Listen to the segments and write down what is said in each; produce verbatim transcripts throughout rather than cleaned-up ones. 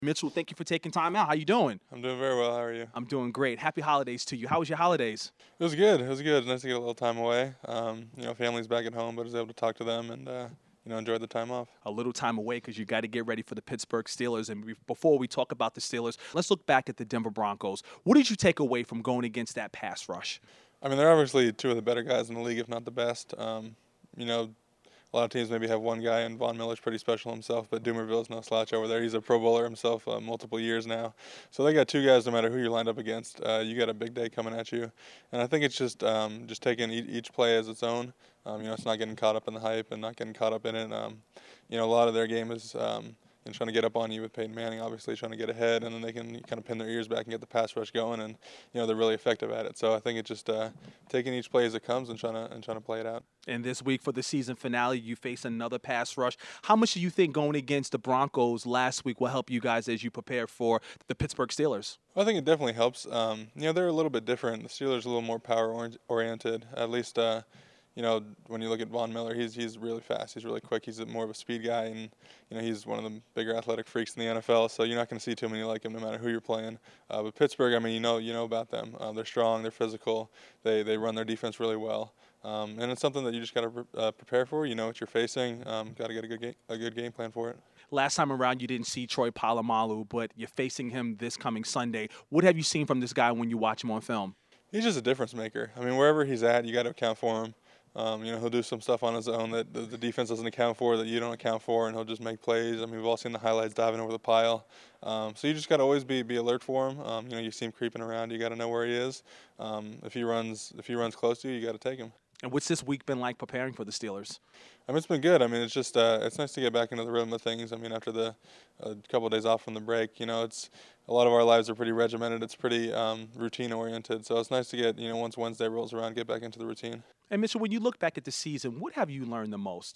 Mitchell, thank you for taking time out. How you doing? I'm doing very well. How are you? I'm doing great. Happy holidays to you. How was your holidays? It was good. It was good. Nice to get a little time away. Um, you know, family's back at home, but I was able to talk to them and uh, you know enjoy the time off. A little time away because you got to get ready for the Pittsburgh Steelers. And be- before we talk about the Steelers, let's look back at the Denver Broncos. What did you take away from going against that pass rush? I mean, they're obviously two of the better guys in the league, if not the best. Um, you know, a lot of teams maybe have one guy, and Von Miller's pretty special himself, but Dumerville's no slouch over there. He's a Pro Bowler himself uh, multiple years now. So they got two guys no matter who you're lined up against. Uh, you got a big day coming at you. And I think it's just um, just taking e- each play as its own. Um, you know, it's not getting caught up in the hype and not getting caught up in it. Um, you know, a lot of their game is um, you know, trying to get up on you with Peyton Manning, obviously trying to get ahead, and then they can kind of pin their ears back and get the pass rush going, and you know they're really effective at it. So I think it's just uh, taking each play as it comes and trying to and trying to play it out. And this week for the season finale, you face another pass rush. How much do you think going against the Broncos last week will help you guys as you prepare for the Pittsburgh Steelers? Well, I think it definitely helps. Um, you know, they're a little bit different. The Steelers are a little more power oriented. At least, uh, you know, when you look at Von Miller, he's he's really fast. He's really quick. He's a, more of a speed guy, and you know he's one of the bigger athletic freaks in the N F L. So you're not going to see too many like him, no matter who you're playing. Uh, but Pittsburgh, I mean, you know, you know about them. Uh, they're strong. They're physical. They they run their defense really well. Um, and it's something that you just got to pre- uh, prepare for. You know what you're facing. Um, got to get a good game, a good game plan for it. Last time around, you didn't see Troy Polamalu, but you're facing him this coming Sunday. What have you seen from this guy when you watch him on film? He's just a difference maker. I mean, wherever he's at, you got to account for him. Um, you know, he'll do some stuff on his own that the, the defense doesn't account for, that you don't account for, and he'll just make plays. I mean, we've all seen the highlights diving over the pile. Um, so you just got to always be be alert for him. Um, you know, you see him creeping around, you got to know where he is. Um, if he runs, if he runs close to you, you got to take him. And what's this week been like preparing for the Steelers? I mean, it's been good. I mean, it's just uh, it's nice to get back into the rhythm of things. I mean, after the a couple of days off from the break, you know, it's a lot of our lives are pretty regimented. It's pretty um, routine oriented. So it's nice to get, you know, once Wednesday rolls around, get back into the routine. And Mitchell, when you look back at the season, what have you learned the most?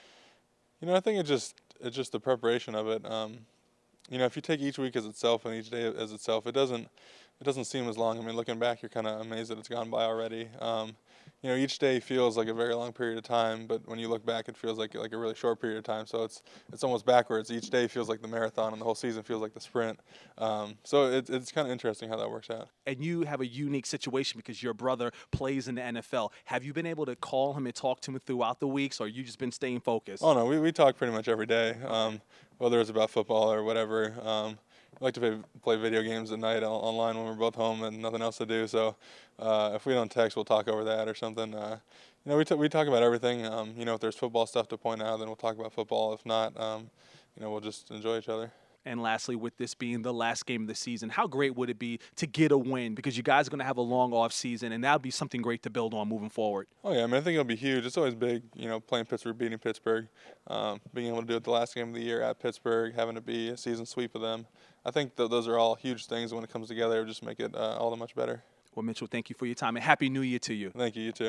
You know, I think it just it's just the preparation of it. Um, you know, if you take each week as itself and each day as itself, it doesn't it doesn't seem as long. I mean, looking back, you're kind of amazed that it's gone by already. Um, you know, each day feels like a very long period of time, but when you look back, it feels like like a really short period of time. So it's it's almost backwards. Each day feels like the marathon, and the whole season feels like the sprint. Um, so it, it's kind of interesting how that works out. And you have a unique situation because your brother plays in the N F L. Have you been able to call him and talk to him throughout the weeks, or you just been staying focused? Oh no, we we talk pretty much every day, um, whether it's about football or whatever. Um, I like to play, play video games at night on, online when we're both home and nothing else to do. So uh, if we don't text, we'll talk over that or something. Uh, you know, we, t- we talk about everything. Um, you know, if there's football stuff to point out, then we'll talk about football. If not, um, you know, we'll just enjoy each other. And lastly, with this being the last game of the season, how great would it be to get a win? Because you guys are going to have a long off season, and that would be something great to build on moving forward. Oh, yeah, I mean, I think it'll be huge. It's always big, you know, playing Pittsburgh, beating Pittsburgh, um, being able to do it the last game of the year at Pittsburgh, having to be a season sweep of them. I think th- those are all huge things. When it comes together, it'll just make it uh, all the much better. Well, Mitchell, thank you for your time, and Happy New Year to you. Thank you, you too.